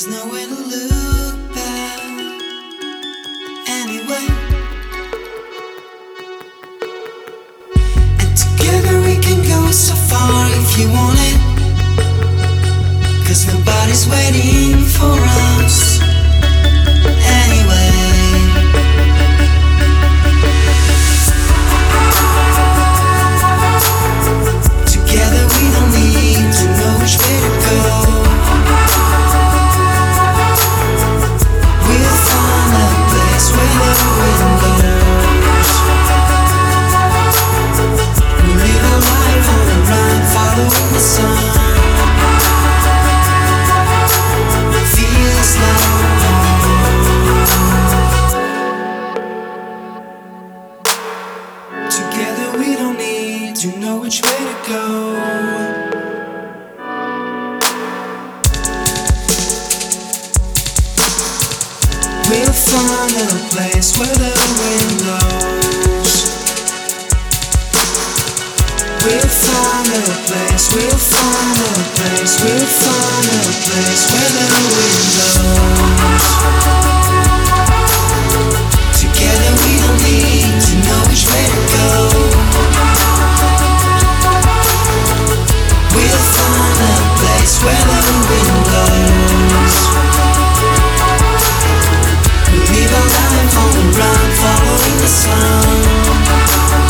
There's nowhere to look back anyway. And together we can go so far if you want it. 'Cause nobody's waiting for us anyway. Together we don't need to know which way to go. We'll find a place where the wind blows. We'll live our life on the run, following the sun. Feels like together we don't need to know which way to go. We'll find a place where the wind blows. We'll find a place, we'll find a place, we'll find a place where the wind blows. Together we don't need to know which way to go. We'll find a place where the wind blows. We'll live our life on the run, following the sun.